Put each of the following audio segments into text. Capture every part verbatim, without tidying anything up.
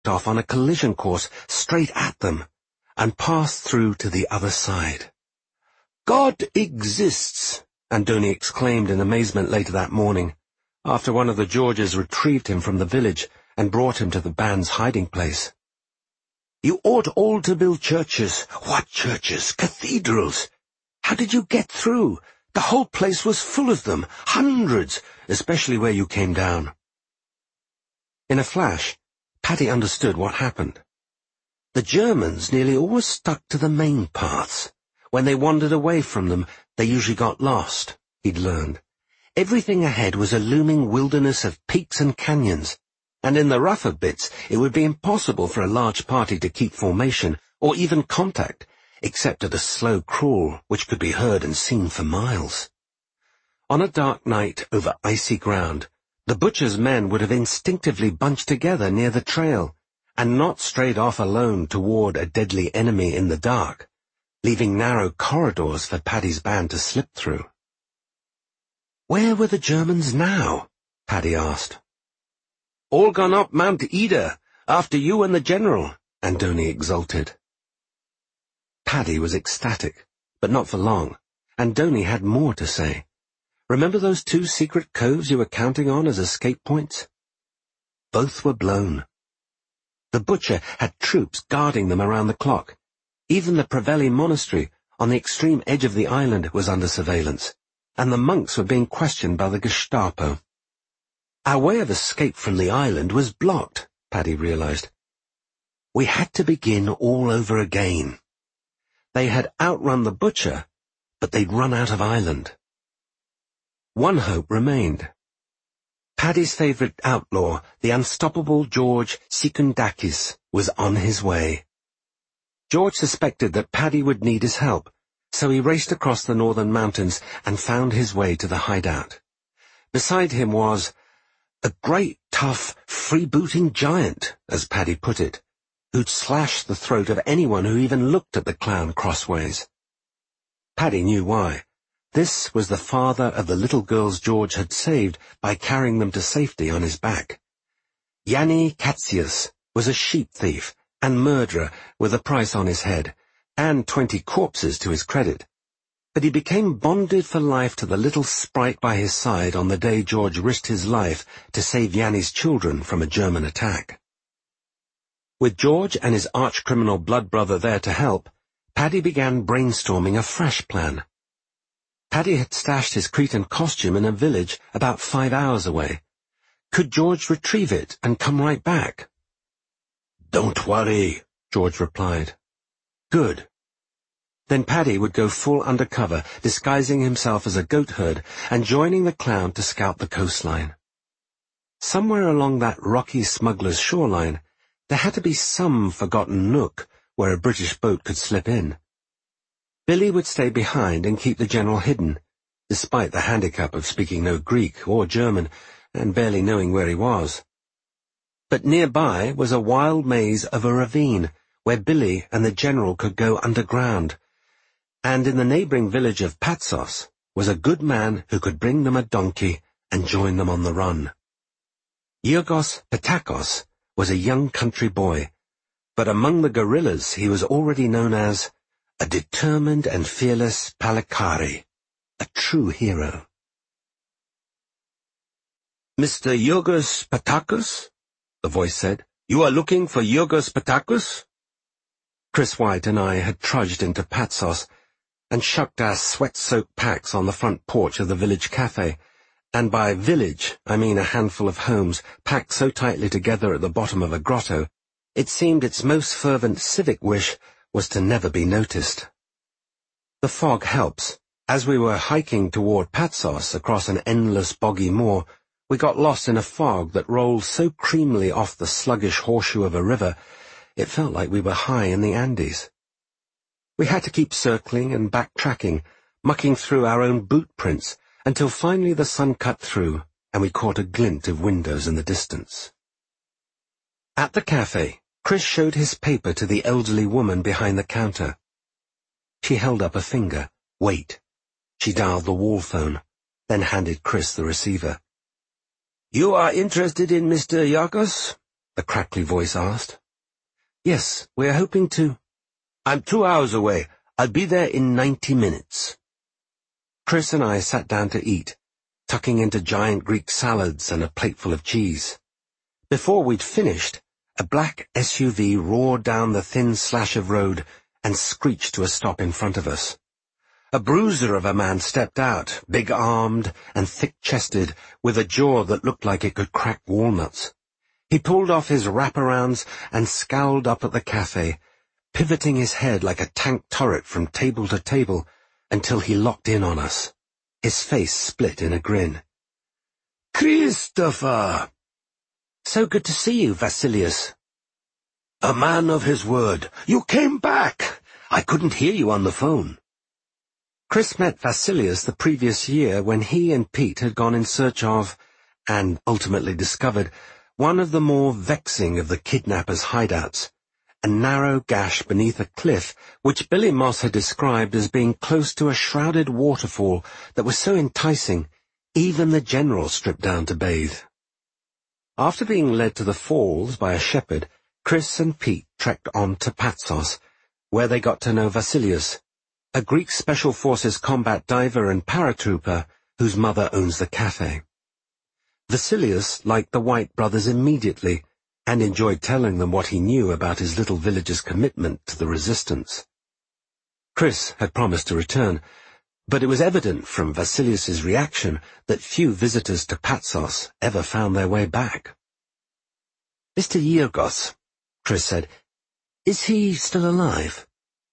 off on a collision course straight at them, and passed through to the other side. "God exists!" Andoni exclaimed in amazement later that morning, after one of the Georges retrieved him from the village and brought him to the band's hiding place. "You ought all to build churches." "What churches? Cathedrals! How did you get through? The whole place was full of them, hundreds, especially where you came down." In a flash, Paddy understood what happened. The Germans nearly always stuck to the main paths. When they wandered away from them, they usually got lost, he'd learned. Everything ahead was a looming wilderness of peaks and canyons, and in the rougher bits it would be impossible for a large party to keep formation, or even contact, except at a slow crawl which could be heard and seen for miles. On a dark night over icy ground, the butcher's men would have instinctively bunched together near the trail, and not strayed off alone toward a deadly enemy in the dark, leaving narrow corridors for Paddy's band to slip through. Where were the Germans now? Paddy asked. "All gone up Mount Ida, after you and the general," Andoni exulted. Paddy was ecstatic, but not for long. Andoni had more to say. Remember those two secret coves you were counting on as escape points? Both were blown. The butcher had troops guarding them around the clock. Even the Prevelli monastery, on the extreme edge of the island, was under surveillance, and the monks were being questioned by the Gestapo. Our way of escape from the island was blocked, Paddy realized. We had to begin all over again. They had outrun the butcher, but they'd run out of island. One hope remained. Paddy's favourite outlaw, the unstoppable George Sekundakis, was on his way. George suspected that Paddy would need his help, so he raced across the northern mountains and found his way to the hideout. Beside him was a great, tough, freebooting giant, as Paddy put it, who'd slash the throat of anyone who even looked at the clown crossways. Paddy knew why. This was the father of the little girls George had saved by carrying them to safety on his back. Yanni Katsias was a sheep thief and murderer with a price on his head, and twenty corpses to his credit. But he became bonded for life to the little sprite by his side on the day George risked his life to save Yanni's children from a German attack. With George and his arch-criminal blood brother there to help, Paddy began brainstorming a fresh plan. Paddy had stashed his Cretan costume in a village about five hours away. Could George retrieve it and come right back? "Don't worry," George replied. Good. Then Paddy would go full undercover, disguising himself as a goat-herd and joining the clown to scout the coastline. Somewhere along that rocky smuggler's shoreline, there had to be some forgotten nook where a British boat could slip in. Billy would stay behind and keep the general hidden, despite the handicap of speaking no Greek or German and barely knowing where he was. But nearby was a wild maze of a ravine where Billy and the general could go underground, and in the neighbouring village of Patsos was a good man who could bring them a donkey and join them on the run. Yorgos Patakos was a young country boy, but among the guerrillas he was already known as a determined and fearless Palikari, a true hero. "Mister Yorgos Patakos?" the voice said. "You are looking for Yorgos Patakos?" Chris White and I had trudged into Patsos and shucked our sweat-soaked packs on the front porch of the village cafe, and by village I mean a handful of homes packed so tightly together at the bottom of a grotto, it seemed its most fervent civic wish was to never be noticed. The fog helps. As we were hiking toward Patsos across an endless boggy moor, we got lost in a fog that rolled so creamily off the sluggish horseshoe of a river, it felt like we were high in the Andes. We had to keep circling and backtracking, mucking through our own boot prints, until finally the sun cut through and we caught a glint of windows in the distance. At the cafe, Chris showed his paper to the elderly woman behind the counter. She held up a finger. Wait. She dialed the wall phone, then handed Chris the receiver. "You are interested in Mister Yorgos?" a crackly voice asked. Yes, we're hoping to... I'm two hours away. I'll be there in ninety minutes. Chris and I sat down to eat, tucking into giant Greek salads and a plateful of cheese. Before we'd finished, a black S U V roared down the thin slash of road and screeched to a stop in front of us. A bruiser of a man stepped out, big-armed and thick-chested, with a jaw that looked like it could crack walnuts. He pulled off his wraparounds and scowled up at the cafe, pivoting his head like a tank turret from table to table until he locked in on us. His face split in a grin. Christopher! So good to see you, Vasilius. A man of his word. You came back! I couldn't hear you on the phone. Chris met Vasilius the previous year when he and Pete had gone in search of, and ultimately discovered, one of the more vexing of the kidnappers' hideouts, a narrow gash beneath a cliff which Billy Moss had described as being close to a shrouded waterfall that was so enticing even the general stripped down to bathe. After being led to the falls by a shepherd, Chris and Pete trekked on to Patsos, where they got to know Vasilius, a Greek Special Forces combat diver and paratrooper whose mother owns the cafe. Vasilius liked the White brothers immediately and enjoyed telling them what he knew about his little village's commitment to the resistance. Chris had promised to return, but it was evident from Vasilius's reaction that few visitors to Patsos ever found their way back. Mister Yirgos, Chris said, is he still alive?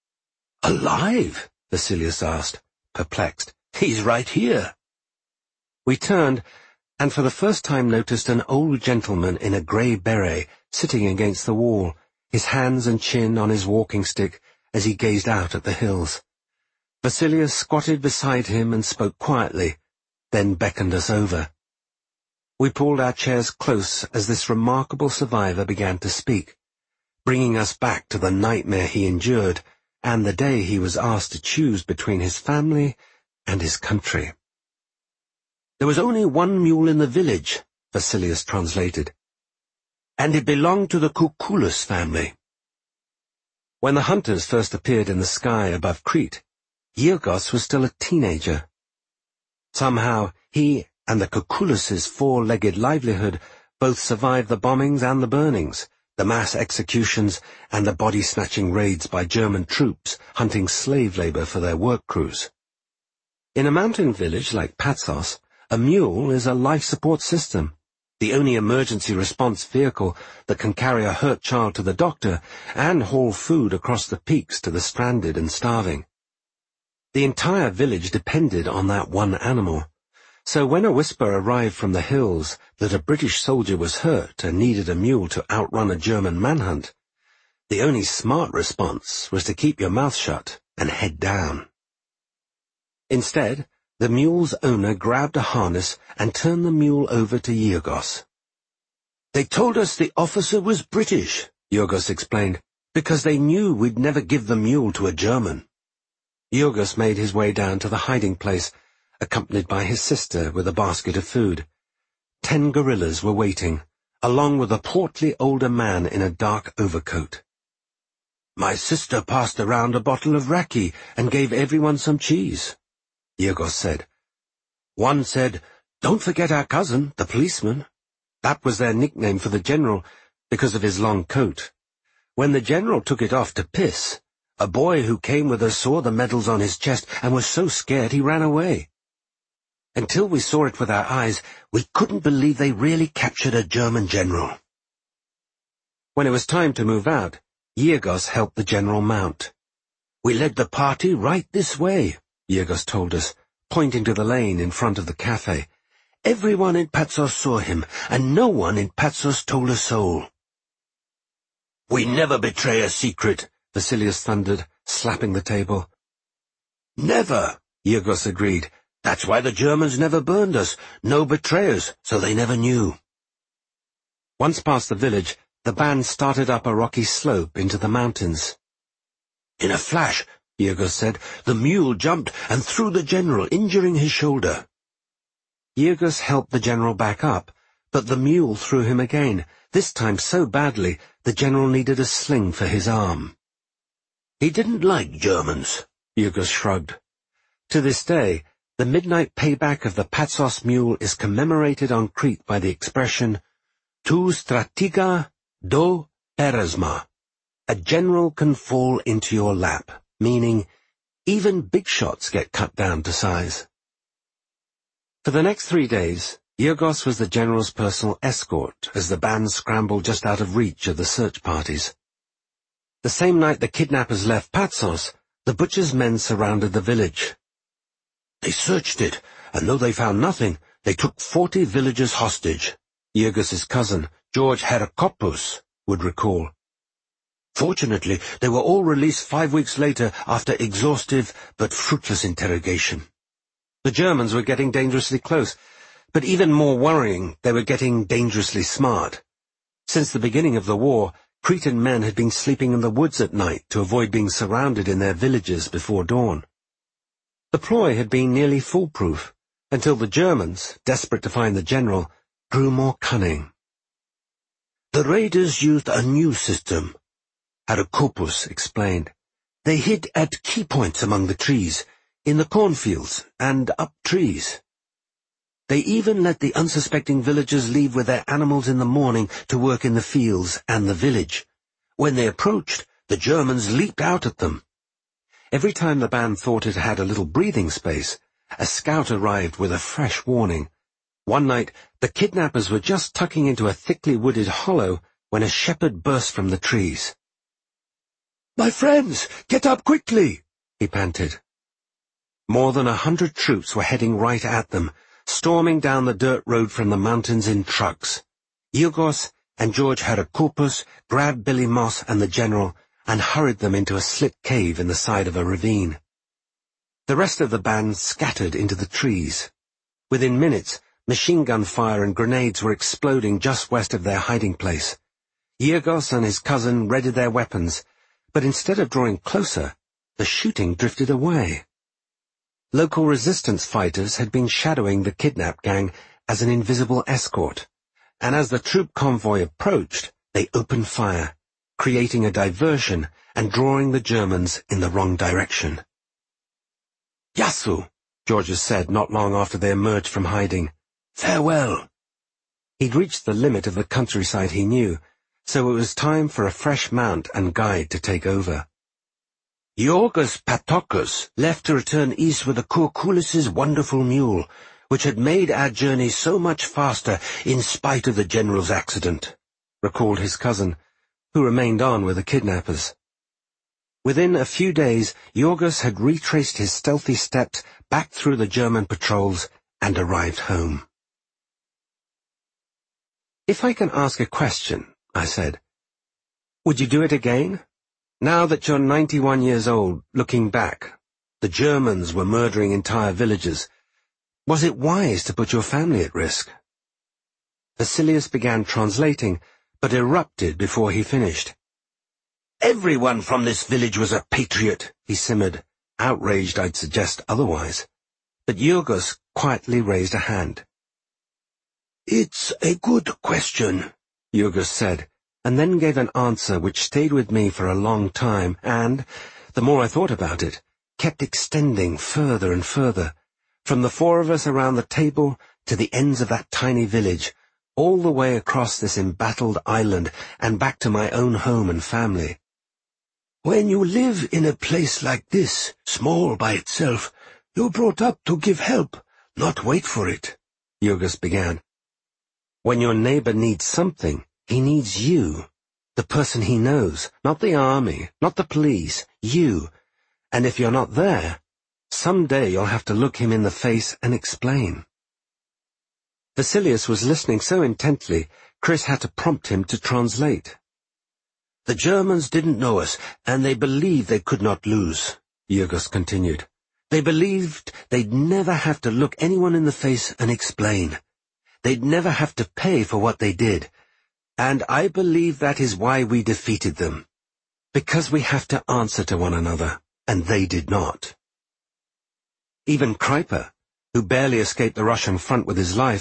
Alive? Vasilius asked, perplexed. He's right here. We turned, and for the first time noticed an old gentleman in a grey beret sitting against the wall, his hands and chin on his walking stick as he gazed out at the hills. Vasilius squatted beside him and spoke quietly, then beckoned us over. We pulled our chairs close as this remarkable survivor began to speak, bringing us back to the nightmare he endured and the day he was asked to choose between his family and his country. There was only one mule in the village, Vasilius translated, and it belonged to the Kukulus family. When the hunters first appeared in the sky above Crete, Yirgos was still a teenager. Somehow, he and the Kukulus's four-legged livelihood both survived the bombings and the burnings, the mass executions and the body-snatching raids by German troops hunting slave labor for their work crews. In a mountain village like Patsos, a mule is a life support system, the only emergency response vehicle that can carry a hurt child to the doctor and haul food across the peaks to the stranded and starving. The entire village depended on that one animal, so when a whisper arrived from the hills that a British soldier was hurt and needed a mule to outrun a German manhunt, the only smart response was to keep your mouth shut and head down. Instead, the mule's owner grabbed a harness and turned the mule over to Yirgos. They told us the officer was British, Yirgos explained, because they knew we'd never give the mule to a German. Yirgos made his way down to the hiding place, accompanied by his sister with a basket of food. Ten gorillas were waiting, along with a portly older man in a dark overcoat. My sister passed around a bottle of raki and gave everyone some cheese, Yirgos said. One said, "Don't forget our cousin, the policeman." That was their nickname for the general, because of his long coat. When the general took it off to piss, a boy who came with us saw the medals on his chest and was so scared he ran away. Until we saw it with our eyes, we couldn't believe they really captured a German general. When it was time to move out, Yirgos helped the general mount. We led the party right this way, Yirgos told us, pointing to the lane in front of the cafe. Everyone in Patsos saw him, and no one in Patsos told a soul. We never betray a secret, Vasilius thundered, slapping the table. Never, Yirgos agreed. That's why the Germans never burned us. No betrayers, so they never knew. Once past the village, the band started up a rocky slope into the mountains. In a flash, Yirgos said, the mule jumped and threw the general, injuring his shoulder. Yirgos helped the general back up, but the mule threw him again, this time so badly the general needed a sling for his arm. He didn't like Germans, Yugos shrugged. To this day, the midnight payback of the Patsos mule is commemorated on Crete by the expression, tu stratiga do peresma. A general can fall into your lap, meaning even big shots get cut down to size. For the next three days, Yugos was the general's personal escort as the band scrambled just out of reach of the search parties. The same night the kidnappers left Patsos, the butcher's men surrounded the village. They searched it, and though they found nothing, they took forty villagers hostage, Yugos's cousin, George Heracopoulos, would recall. Fortunately, they were all released five weeks later after exhaustive but fruitless interrogation. The Germans were getting dangerously close, but even more worrying, they were getting dangerously smart. Since the beginning of the war, Cretan men had been sleeping in the woods at night to avoid being surrounded in their villages before dawn. The ploy had been nearly foolproof, until the Germans, desperate to find the general, grew more cunning. The raiders used a new system, Heracopoulos explained. They hid at key points among the trees, in the cornfields and up trees. They even let the unsuspecting villagers leave with their animals in the morning to work in the fields and the village. When they approached, the Germans leaped out at them. Every time the band thought it had a little breathing space, a scout arrived with a fresh warning. One night, the kidnappers were just tucking into a thickly wooded hollow when a shepherd burst from the trees. "My friends, get up quickly!" he panted. More than a hundred troops were heading right at them, storming down the dirt road from the mountains in trucks. Yugos and George Heracopoulos grabbed Billy Moss and the general and hurried them into a slit cave in the side of a ravine. The rest of the band scattered into the trees. Within minutes, machine gun fire and grenades were exploding just west of their hiding place. Yugos and his cousin readied their weapons, but instead of drawing closer, the shooting drifted away. Local resistance fighters had been shadowing the kidnap gang as an invisible escort, and as the troop convoy approached, they opened fire, creating a diversion and drawing the Germans in the wrong direction. "Yasu," Georges said not long after they emerged from hiding. "Farewell." He'd reached the limit of the countryside he knew, so it was time for a fresh mount and guide to take over. Yorgos Patokos left to return east with the Kourkoulis's wonderful mule, which had made our journey so much faster in spite of the general's accident, recalled his cousin, who remained on with the kidnappers. Within a few days, Yorgos had retraced his stealthy steps back through the German patrols and arrived home. "If I can ask a question," I said, "would you do it again? Now that you're ninety-one years old, looking back, the Germans were murdering entire villages. Was it wise to put your family at risk?" Vasilius began translating, but erupted before he finished. "Everyone from this village was a patriot," he simmered, outraged I'd suggest otherwise. But Yorgos quietly raised a hand. "It's a good question," Yorgos said, and then gave an answer which stayed with me for a long time and, the more I thought about it, kept extending further and further, from the four of us around the table to the ends of that tiny village, all the way across this embattled island and back to my own home and family. "When you live in a place like this, small by itself, you're brought up to give help, not wait for it," Yorgos began. "When your neighbor needs something, he needs you, the person he knows, not the army, not the police, you. And if you're not there, someday you'll have to look him in the face and explain." Vasilius was listening so intently, Chris had to prompt him to translate. "The Germans didn't know us, and they believed they could not lose," Yorgos continued. "They believed they'd never have to look anyone in the face and explain. They'd never have to pay for what they did. And I believe that is why we defeated them. Because we have to answer to one another, and they did not." Even Kreiper, who barely escaped the Russian front with his life,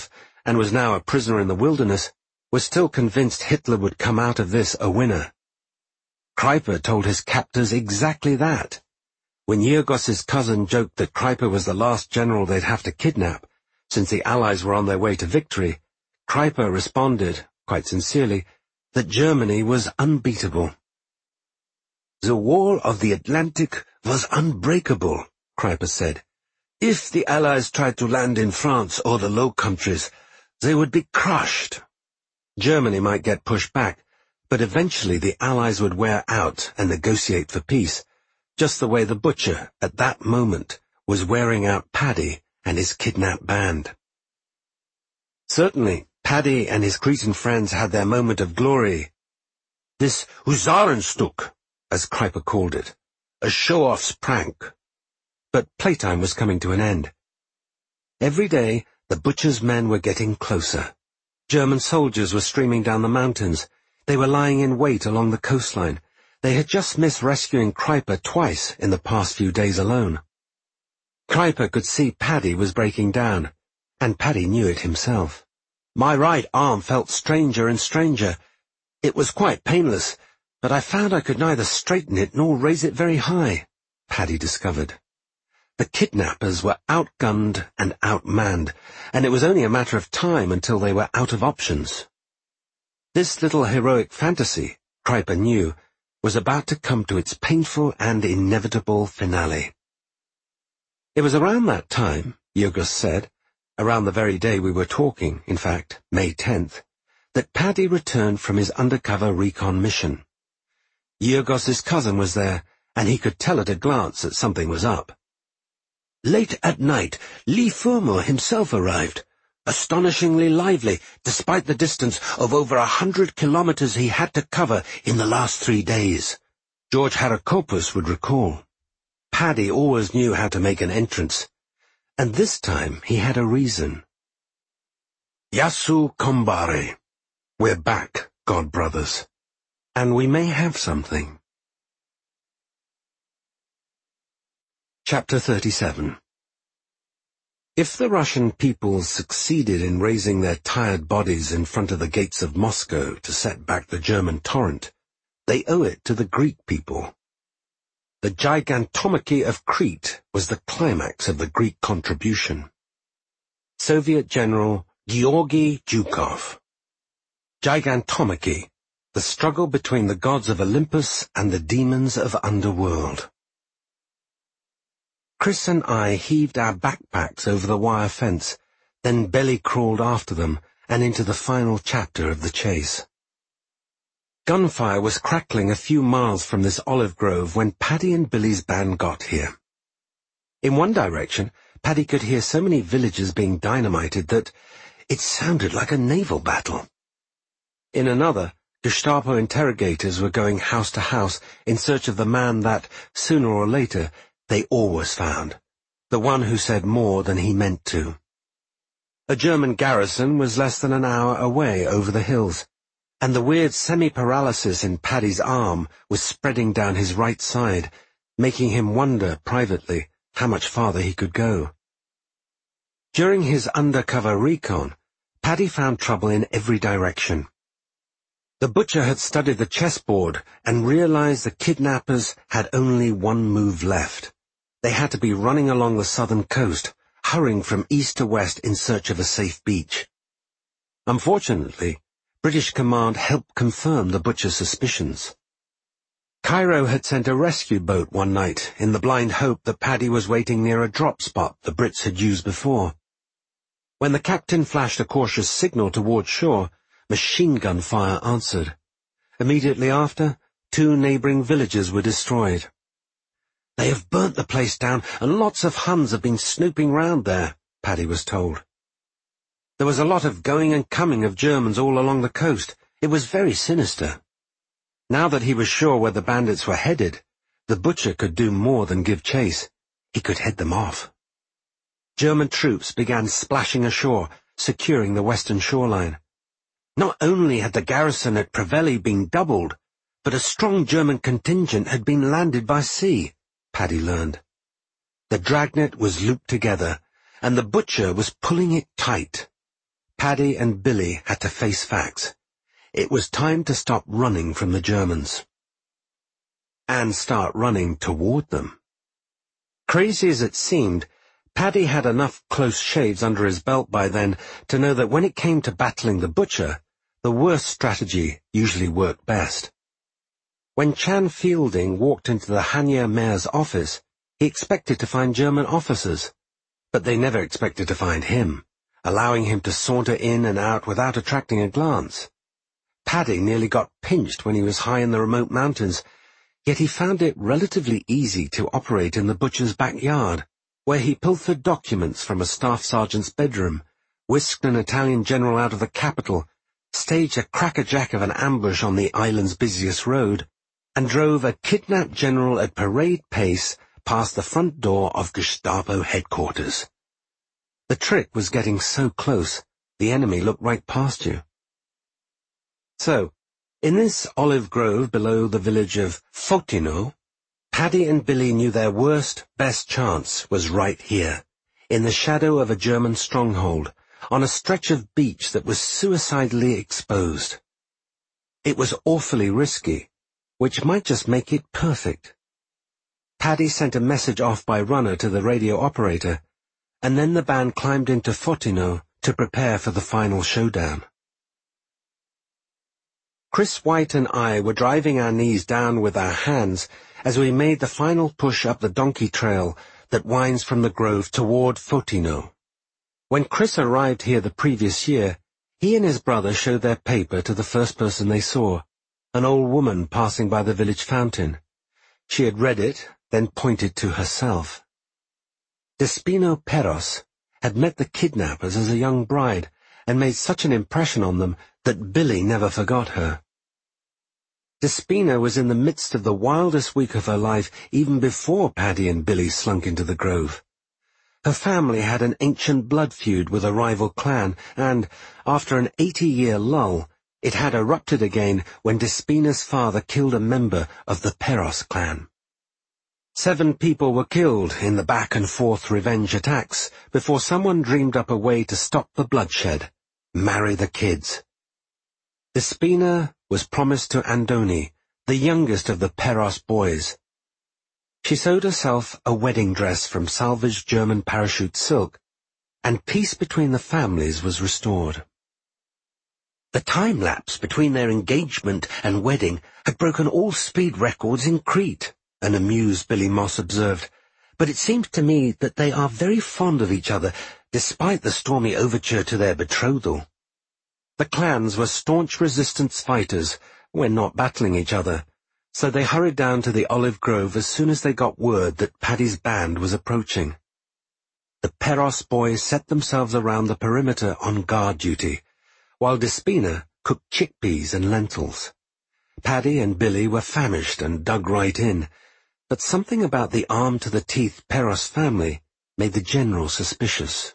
and was now a prisoner in the wilderness, was still convinced Hitler would come out of this a winner. Kreiper told his captors exactly that. When Jurgos's cousin joked that Kreiper was the last general they'd have to kidnap, since the Allies were on their way to victory, Kreiper responded, quite sincerely, that Germany was unbeatable. "The wall of the Atlantic was unbreakable," Kreiper said. "If the Allies tried to land in France or the Low Countries, they would be crushed. Germany might get pushed back, but eventually the Allies would wear out and negotiate for peace, just the way the Butcher, at that moment, was wearing out Paddy and his kidnapped band." Certainly, Paddy and his Cretan friends had their moment of glory. This Husarenstück, as Kreiper called it, a show-off's prank. But playtime was coming to an end. Every day, the Butcher's men were getting closer. German soldiers were streaming down the mountains. They were lying in wait along the coastline. They had just missed rescuing Kreiper twice in the past few days alone. Kreiper could see Paddy was breaking down, and Paddy knew it himself. "My right arm felt stranger and stranger. It was quite painless, but I found I could neither straighten it nor raise it very high," Paddy discovered. The kidnappers were outgunned and outmanned, and it was only a matter of time until they were out of options. This little heroic fantasy, Kreiper knew, was about to come to its painful and inevitable finale. It was around that time, Jurgos said, around the very day we were talking, in fact, May tenth, that Paddy returned from his undercover recon mission. Jurgos's cousin was there, and he could tell at a glance that something was up. "Late at night, Lee Furmo himself arrived, astonishingly lively, despite the distance of over a hundred kilometers he had to cover in the last three days," George Harakopoulos would recall. Paddy always knew how to make an entrance, and this time he had a reason. "Yasu Kombare. We're back, God brothers, and we may have something." Chapter thirty-seven. If the Russian people succeeded in raising their tired bodies in front of the gates of Moscow to set back the German torrent, they owe it to the Greek people. The Gigantomachy of Crete was the climax of the Greek contribution. Soviet General Georgy Zhukov. Gigantomachy, the struggle between the gods of Olympus and the demons of underworld. Chris and I heaved our backpacks over the wire fence, then belly-crawled after them and into the final chapter of the chase. Gunfire was crackling a few miles from this olive grove when Paddy and Billy's band got here. In one direction, Paddy could hear so many villages being dynamited that it sounded like a naval battle. In another, Gestapo interrogators were going house to house in search of the man that, sooner or later, they always found, the one who said more than he meant to. A German garrison was less than an hour away over the hills, and the weird semi-paralysis in Paddy's arm was spreading down his right side, making him wonder, privately, how much farther he could go. During his undercover recon, Paddy found trouble in every direction. The Butcher had studied the chessboard and realized the kidnappers had only one move left. They had to be running along the southern coast, hurrying from east to west in search of a safe beach. Unfortunately, British command helped confirm the Butcher's suspicions. Cairo had sent a rescue boat one night in the blind hope that Paddy was waiting near a drop spot the Brits had used before. When the captain flashed a cautious signal toward shore, machine gun fire answered. Immediately after, two neighboring villages were destroyed. "They have burnt the place down, and lots of Huns have been snooping round there," Paddy was told. There was a lot of going and coming of Germans all along the coast. It was very sinister. Now that he was sure where the bandits were headed, the Butcher could do more than give chase. He could head them off. German troops began splashing ashore, securing the western shoreline. Not only had the garrison at Prevelli been doubled, but a strong German contingent had been landed by sea, Paddy learned. The dragnet was looped together, and the Butcher was pulling it tight. Paddy and Billy had to face facts. It was time to stop running from the Germans. And start running toward them. Crazy as it seemed, Paddy had enough close shaves under his belt by then to know that when it came to battling the butcher, the worst strategy usually worked best. When Chan Fielding walked into the Hanyang mayor's office, he expected to find German officers, but they never expected to find him, allowing him to saunter in and out without attracting a glance. Paddy nearly got pinched when he was high in the remote mountains, yet he found it relatively easy to operate in the butcher's backyard, where he pilfered documents from a staff sergeant's bedroom, whisked an Italian general out of the capital, staged a crackerjack of an ambush on the island's busiest road, and drove a kidnapped general at parade pace past the front door of Gestapo headquarters. The trick was getting so close, the enemy looked right past you. So, in this olive grove below the village of Fotino, Paddy and Billy knew their worst, best chance was right here, in the shadow of a German stronghold, on a stretch of beach that was suicidally exposed. It was awfully risky, which might just make it perfect. Paddy sent a message off by runner to the radio operator, and then the band climbed into Fotino to prepare for the final showdown. Chris White and I were driving our knees down with our hands as we made the final push up the donkey trail that winds from the grove toward Fotino. When Chris arrived here the previous year, he and his brother showed their paper to the first person they saw, an old woman passing by the village fountain. She had read it, then pointed to herself. Despino Peros had met the kidnappers as a young bride and made such an impression on them that Billy never forgot her. Despina was in the midst of the wildest week of her life even before Paddy and Billy slunk into the grove. Her family had an ancient blood feud with a rival clan, and, after an eighty-year lull, it had erupted again when Despina's father killed a member of the Peros clan. Seven people were killed in the back-and-forth revenge attacks before someone dreamed up a way to stop the bloodshed, marry the kids. Despina was promised to Andoni, the youngest of the Peros boys. She sewed herself a wedding dress from salvaged German parachute silk, and peace between the families was restored. The time-lapse between their engagement and wedding had broken all speed records in Crete, an amused Billy Moss observed, but it seems to me that they are very fond of each other, despite the stormy overture to their betrothal. The clans were staunch resistance fighters when not battling each other, so they hurried down to the olive grove as soon as they got word that Paddy's band was approaching. The Peros boys set themselves around the perimeter on guard duty, while Despina cooked chickpeas and lentils. Paddy and Billy were famished and dug right in, but something about the armed-to-the-teeth Peros family made the general suspicious.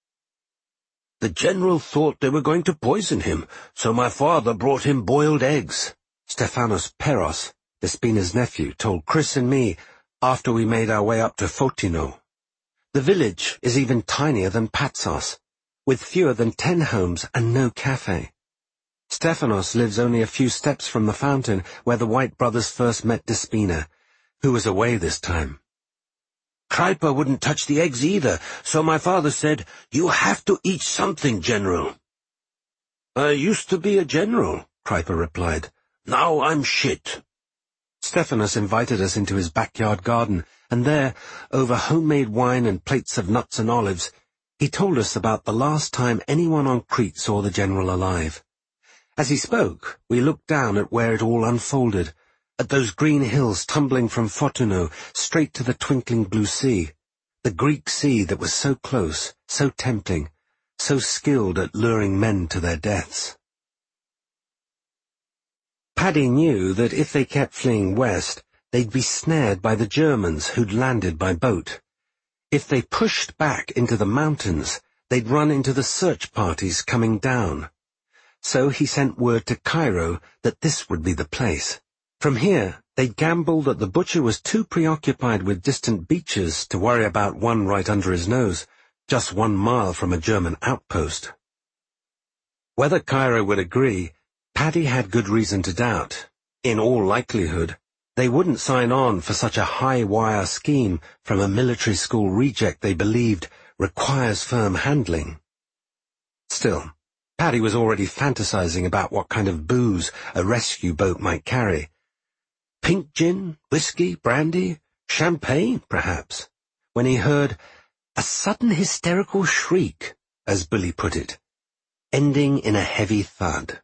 The general thought they were going to poison him, so my father brought him boiled eggs, Stefanos Peros, Despina's nephew, told Chris and me after we made our way up to Fotino. The village is even tinier than Patsos, with fewer than ten homes and no cafe. Stefanos lives only a few steps from the fountain where the White brothers first met Despina, who was away this time. Kreiper wouldn't touch the eggs either, so my father said, "You have to eat something, General." "I used to be a general," Kreiper replied. "Now I'm shit." Stefanos invited us into his backyard garden, and there, over homemade wine and plates of nuts and olives, he told us about the last time anyone on Crete saw the general alive. As he spoke, we looked down at where it all unfolded, at those green hills tumbling from Fotino straight to the twinkling blue sea, the Greek sea that was so close, so tempting, so skilled at luring men to their deaths. Paddy knew that if they kept fleeing west, they'd be snared by the Germans who'd landed by boat. If they pushed back into the mountains, they'd run into the search parties coming down. So he sent word to Cairo that this would be the place. From here, they'd gambled that the butcher was too preoccupied with distant beaches to worry about one right under his nose, just one mile from a German outpost. Whether Cairo would agree, Paddy had good reason to doubt. In all likelihood, they wouldn't sign on for such a high-wire scheme from a military school reject they believed requires firm handling. Still, Paddy was already fantasizing about what kind of booze a rescue boat might carry. Pink gin, whiskey, brandy, champagne, perhaps, when he heard a sudden hysterical shriek, as Billy put it, ending in a heavy thud.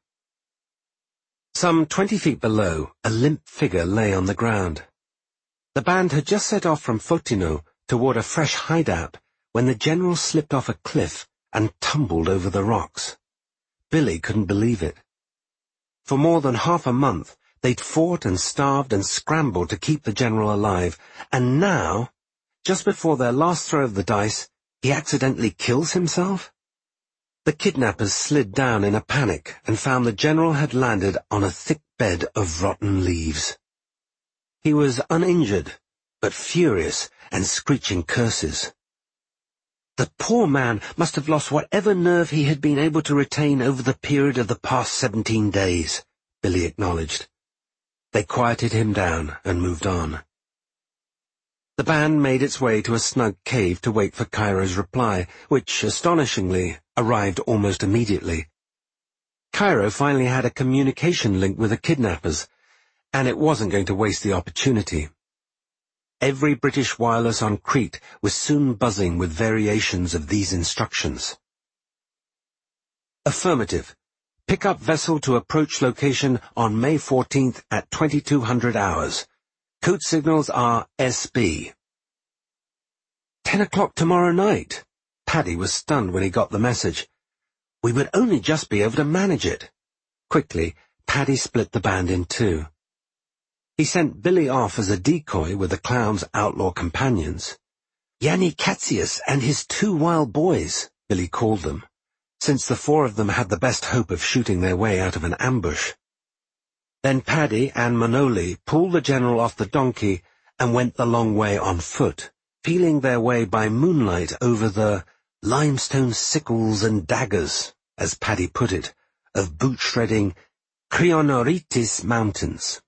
Some twenty feet below, a limp figure lay on the ground. The band had just set off from Fotino toward a fresh hideout when the general slipped off a cliff and tumbled over the rocks. Billy couldn't believe it. For more than half a month, they'd fought and starved and scrambled to keep the general alive, and now, just before their last throw of the dice, he accidentally kills himself? The kidnappers slid down in a panic and found the general had landed on a thick bed of rotten leaves. He was uninjured, but furious and screeching curses. The poor man must have lost whatever nerve he had been able to retain over the period of the past seventeen days, Billy acknowledged. They quieted him down and moved on. The band made its way to a snug cave to wait for Cairo's reply, which, astonishingly, arrived almost immediately. Cairo finally had a communication link with the kidnappers, and it wasn't going to waste the opportunity. Every British wireless on Crete was soon buzzing with variations of these instructions. Affirmative. Pick up vessel to approach location on May fourteenth at twenty-two hundred hours. Code signals are S B. Ten o'clock tomorrow night. Paddy was stunned when he got the message. We would only just be able to manage it. Quickly, Paddy split the band in two. He sent Billy off as a decoy with the clown's outlaw companions. Yanni Katsius and his two wild boys, Billy called them, since the four of them had the best hope of shooting their way out of an ambush. Then Paddy and Manoli pulled the general off the donkey and went the long way on foot, feeling their way by moonlight over the limestone sickles and daggers, as Paddy put it, of boot-shredding Krionoritis Mountains.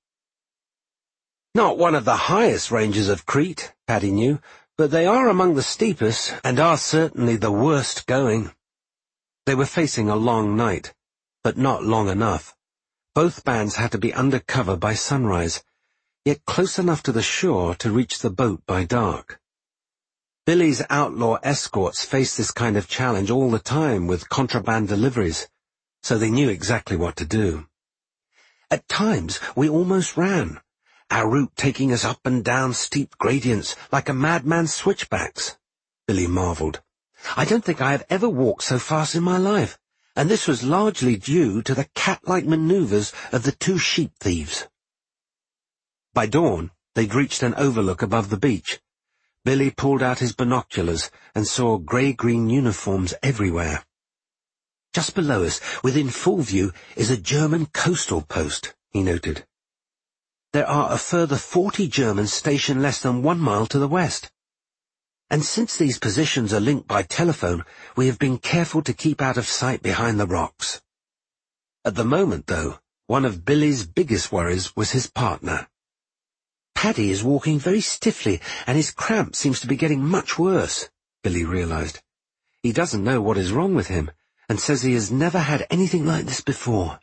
Not one of the highest ranges of Crete, Paddy knew, but they are among the steepest and are certainly the worst going. They were facing a long night, but not long enough. Both bands had to be under cover by sunrise, yet close enough to the shore to reach the boat by dark. Billy's outlaw escorts faced this kind of challenge all the time with contraband deliveries, so they knew exactly what to do. At times, we almost ran, our route taking us up and down steep gradients like a madman's switchbacks, Billy marveled. I don't think I have ever walked so fast in my life, and this was largely due to the cat-like maneuvers of the two sheep thieves. By dawn, they'd reached an overlook above the beach. Billy pulled out his binoculars and saw grey-green uniforms everywhere. Just below us, within full view, is a German coastal post, he noted. There are a further forty Germans stationed less than one mile to the west. And since these positions are linked by telephone, we have been careful to keep out of sight behind the rocks. At the moment, though, one of Billy's biggest worries was his partner. Paddy is walking very stiffly, and his cramp seems to be getting much worse, Billy realized. He doesn't know what is wrong with him, and says he has never had anything like this before.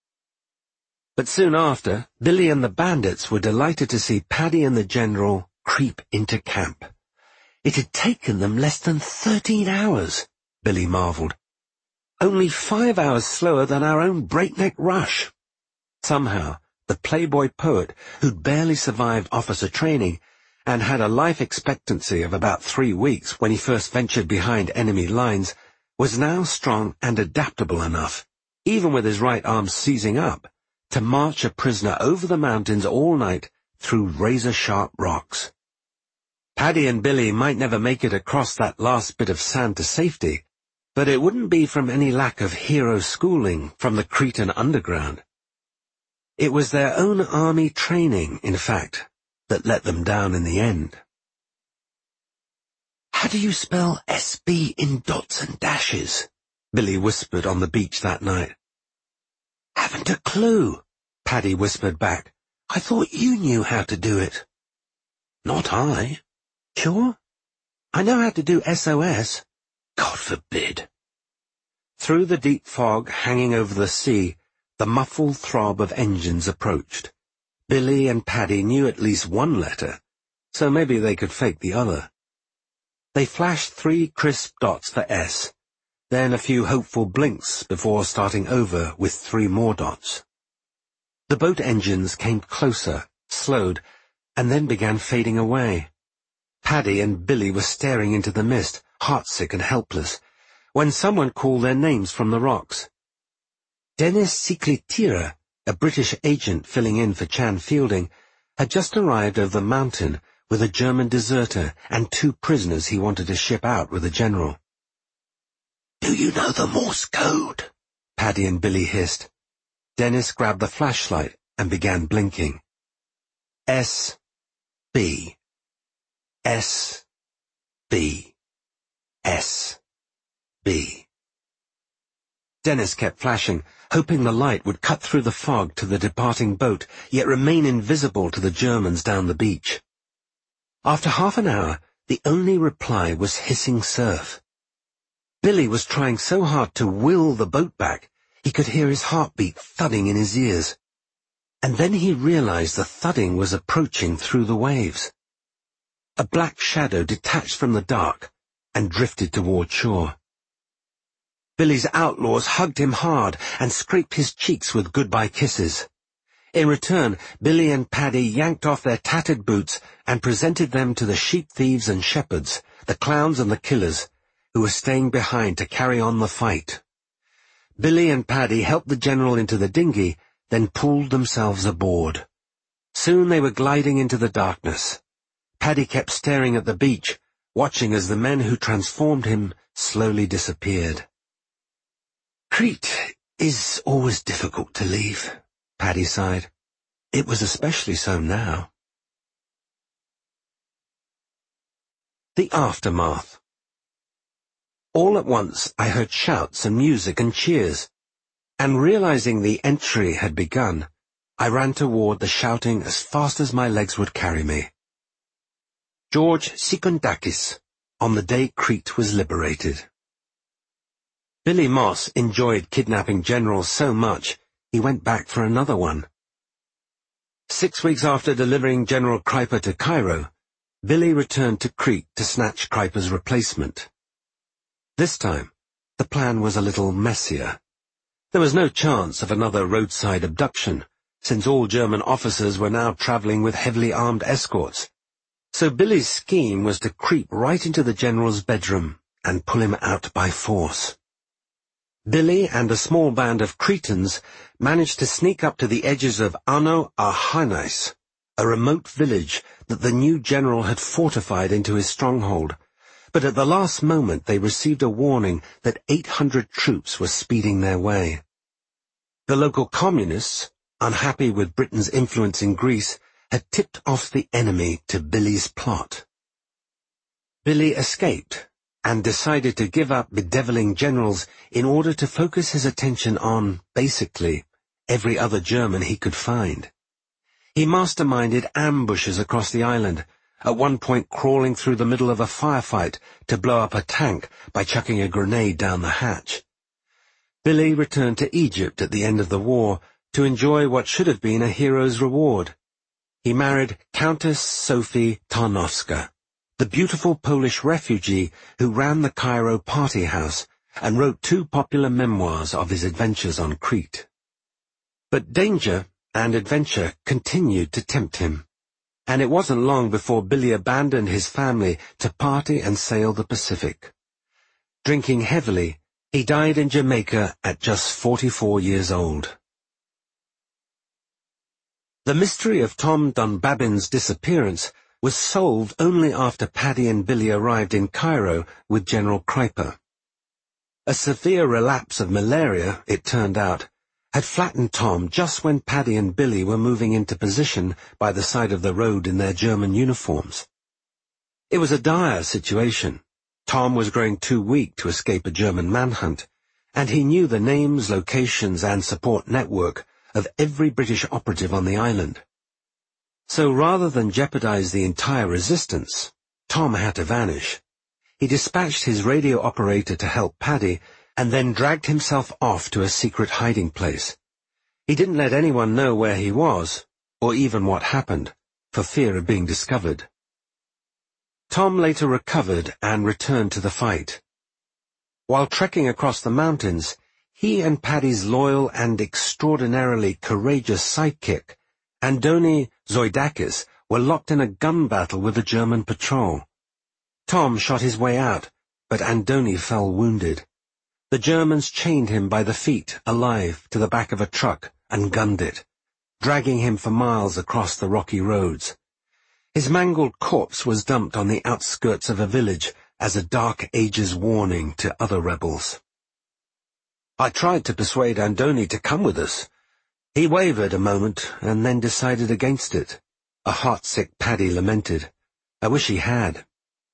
But soon after, Billy and the bandits were delighted to see Paddy and the general creep into camp. It had taken them less than thirteen hours, Billy marveled. Only five hours slower than our own breakneck rush. Somehow, the playboy poet, who'd barely survived officer training and had a life expectancy of about three weeks when he first ventured behind enemy lines, was now strong and adaptable enough, even with his right arm seizing up, to march a prisoner over the mountains all night through razor-sharp rocks. Paddy and Billy might never make it across that last bit of sand to safety, but it wouldn't be from any lack of hero schooling from the Cretan underground. It was their own army training, in fact, that let them down in the end. How do you spell S B in dots and dashes? Billy whispered on the beach that night. "Haven't a clue," Paddy whispered back. "I thought you knew how to do it." "Not I." "Sure? I know how to do S O S. God forbid." Through the deep fog hanging over the sea, the muffled throb of engines approached. Billy and Paddy knew at least one letter, so maybe they could fake the other. They flashed three crisp dots for S, then a few hopeful blinks before starting over with three more dots. The boat engines came closer, slowed, and then began fading away. Paddy and Billy were staring into the mist, heartsick and helpless, when someone called their names from the rocks. Dennis Siklitira, a British agent filling in for Chan Fielding, had just arrived over the mountain with a German deserter and two prisoners he wanted to ship out with the general. "Do you know the Morse code?" Paddy and Billy hissed. Dennis grabbed the flashlight and began blinking. S, B, S, B, S, B. Dennis kept flashing, hoping the light would cut through the fog to the departing boat, yet remain invisible to the Germans down the beach. After half an hour, the only reply was hissing surf. Billy was trying so hard to will the boat back, he could hear his heartbeat thudding in his ears. And then he realized the thudding was approaching through the waves. A black shadow detached from the dark and drifted toward shore. Billy's outlaws hugged him hard and scraped his cheeks with goodbye kisses. In return, Billy and Paddy yanked off their tattered boots and presented them to the sheep thieves and shepherds, the clowns and the killers, who were staying behind to carry on the fight. Billy and Paddy helped the general into the dinghy, then pulled themselves aboard. Soon they were gliding into the darkness. Paddy kept staring at the beach, watching as the men who transformed him slowly disappeared. "Crete is always difficult to leave," Paddy sighed. It was especially so now. The aftermath. All at once I heard shouts and music and cheers, and realizing the entry had begun, I ran toward the shouting as fast as my legs would carry me. George Sikondakis, on the day Crete was liberated. Billy Moss enjoyed kidnapping generals so much, he went back for another one. Six weeks after delivering General Kreiper to Cairo, Billy returned to Crete to snatch Kreiper's replacement. This time, the plan was a little messier. There was no chance of another roadside abduction, since all German officers were now traveling with heavily armed escorts. So Billy's scheme was to creep right into the general's bedroom and pull him out by force. Billy and a small band of Cretans managed to sneak up to the edges of Ano Arhanais, a remote village that the new general had fortified into his stronghold, but at the last moment they received a warning that eight hundred troops were speeding their way. The local communists, unhappy with Britain's influence in Greece, had tipped off the enemy to Billy's plot. Billy escaped and decided to give up bedeviling generals in order to focus his attention on, basically, every other German he could find. He masterminded ambushes across the island, at one point crawling through the middle of a firefight to blow up a tank by chucking a grenade down the hatch. Billy returned to Egypt at the end of the war to enjoy what should have been a hero's reward. He married Countess Sophie Tarnowska, the beautiful Polish refugee who ran the Cairo party house and wrote two popular memoirs of his adventures on Crete. But danger and adventure continued to tempt him, and it wasn't long before Billy abandoned his family to party and sail the Pacific. Drinking heavily, he died in Jamaica at just forty-four years old. The mystery of Tom Dunbabin's disappearance was solved only after Paddy and Billy arrived in Cairo with General Kreiper. A severe relapse of malaria, it turned out, had flattened Tom just when Paddy and Billy were moving into position by the side of the road in their German uniforms. It was a dire situation. Tom was growing too weak to escape a German manhunt, and he knew the names, locations, and support network of every British operative on the island. So rather than jeopardize the entire resistance, Tom had to vanish. He dispatched his radio operator to help Paddy, and then dragged himself off to a secret hiding place. He didn't let anyone know where he was, or even what happened, for fear of being discovered. Tom later recovered and returned to the fight. While trekking across the mountains, he and Paddy's loyal and extraordinarily courageous sidekick, Andoni Zoidakis, were locked in a gun battle with a German patrol. Tom shot his way out, but Andoni fell wounded. The Germans chained him by the feet, alive, to the back of a truck and gunned it, dragging him for miles across the rocky roads. His mangled corpse was dumped on the outskirts of a village as a Dark Ages warning to other rebels. I tried to persuade Andoni to come with us. He wavered a moment and then decided against it. A heartsick Paddy lamented. I wish he had.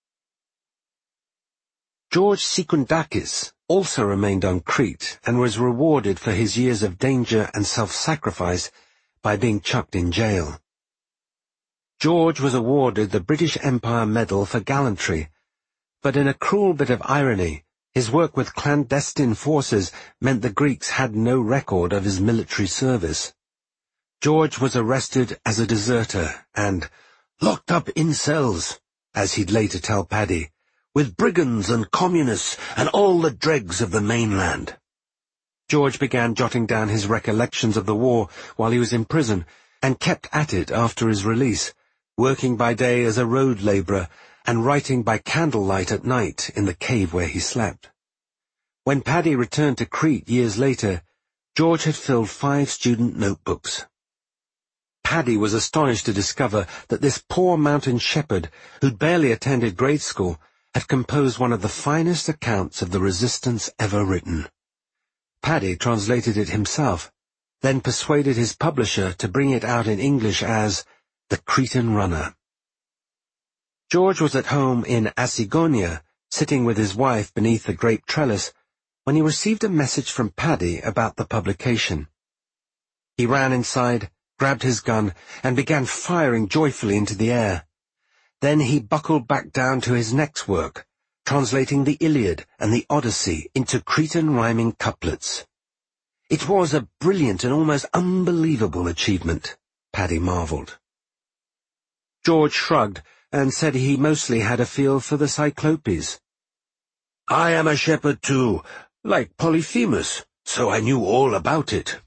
George Secundakis also remained on Crete and was rewarded for his years of danger and self-sacrifice by being chucked in jail. George was awarded the British Empire Medal for gallantry, but in a cruel bit of irony, his work with clandestine forces meant the Greeks had no record of his military service. George was arrested as a deserter and locked up in cells, as he'd later tell Paddy, with brigands and communists and all the dregs of the mainland. George began jotting down his recollections of the war while he was in prison, and kept at it after his release, working by day as a road labourer and writing by candlelight at night in the cave where he slept. When Paddy returned to Crete years later, George had filled five student notebooks. Paddy was astonished to discover that this poor mountain shepherd, who'd barely attended grade school, had composed one of the finest accounts of the resistance ever written. Paddy translated it himself, then persuaded his publisher to bring it out in English as The Cretan Runner. George was at home in Assigonia, sitting with his wife beneath the grape trellis, when he received a message from Paddy about the publication. He ran inside, grabbed his gun, and began firing joyfully into the air. Then he buckled back down to his next work, translating the Iliad and the Odyssey into Cretan rhyming couplets. It was a brilliant and almost unbelievable achievement, Paddy marvelled. George shrugged and said he mostly had a feel for the Cyclopes. I am a shepherd too, like Polyphemus, so I knew all about it.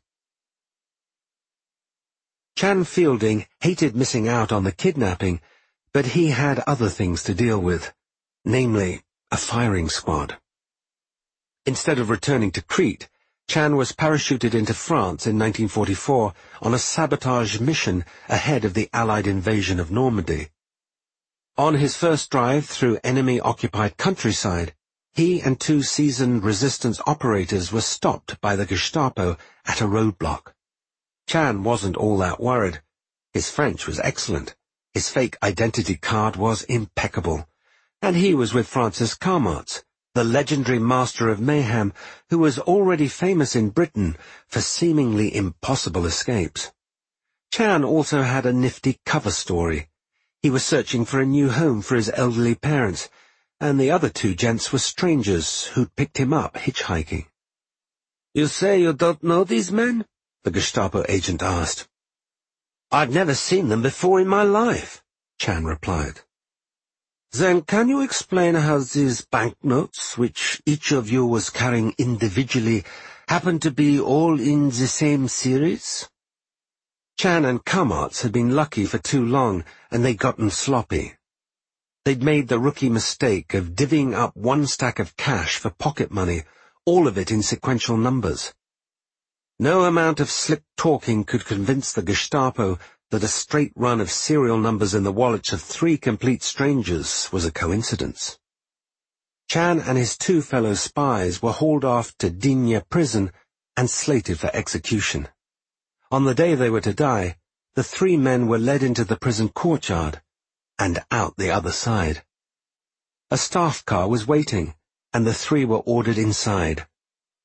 Chan Fielding hated missing out on the kidnapping, but he had other things to deal with, namely, a firing squad. Instead of returning to Crete, Chan was parachuted into France in nineteen forty-four on a sabotage mission ahead of the Allied invasion of Normandy. On his first drive through enemy-occupied countryside, he and two seasoned resistance operators were stopped by the Gestapo at a roadblock. Chan wasn't all that worried. His French was excellent. His fake identity card was impeccable, and he was with Francis Carmartz, the legendary master of mayhem who was already famous in Britain for seemingly impossible escapes. Chan also had a nifty cover story. He was searching for a new home for his elderly parents, and the other two gents were strangers who'd picked him up hitchhiking. "You say you don't know these men?" the Gestapo agent asked. "I've never seen them before in my life," Chan replied. "Then can you explain how these banknotes, which each of you was carrying individually, happen to be all in the same series?" Chan and Carmartz had been lucky for too long, and they'd gotten sloppy. They'd made the rookie mistake of divvying up one stack of cash for pocket money, all of it in sequential numbers. No amount of slick talking could convince the Gestapo that a straight run of serial numbers in the wallets of three complete strangers was a coincidence. Chan and his two fellow spies were hauled off to Digne prison and slated for execution. On the day they were to die, the three men were led into the prison courtyard and out the other side. A staff car was waiting, and the three were ordered inside.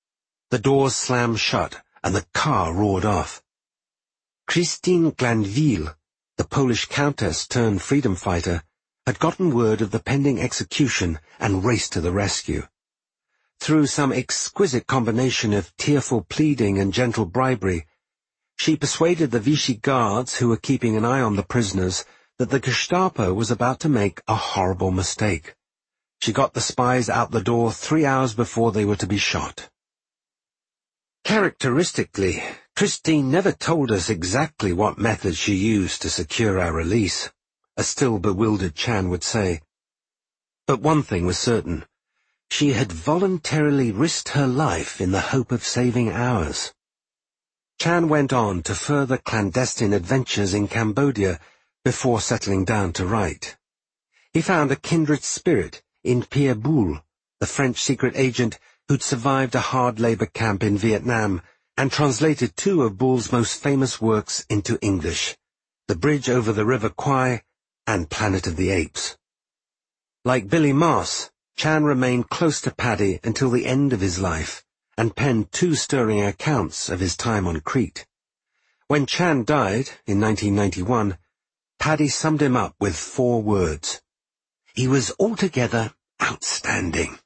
The doors slammed shut, and the car roared off. Christine Glanville, the Polish countess turned freedom fighter, had gotten word of the pending execution and raced to the rescue. Through some exquisite combination of tearful pleading and gentle bribery, she persuaded the Vichy guards who were keeping an eye on the prisoners that the Gestapo was about to make a horrible mistake. She got the spies out the door three hours before they were to be shot. Characteristically, Christine never told us exactly what method she used to secure our release, a still bewildered Chan would say. But one thing was certain. She had voluntarily risked her life in the hope of saving ours. Chan went on to further clandestine adventures in Cambodia before settling down to write. He found a kindred spirit in Pierre Boulle, the French secret agent who'd survived a hard labor camp in Vietnam and translated two of Boulle's most famous works into English, The Bridge Over the River Kwai and Planet of the Apes. Like Billy Moss, Chan remained close to Paddy until the end of his life and penned two stirring accounts of his time on Crete. When Chan died in nineteen ninety-one, Paddy summed him up with four words. He was altogether outstanding.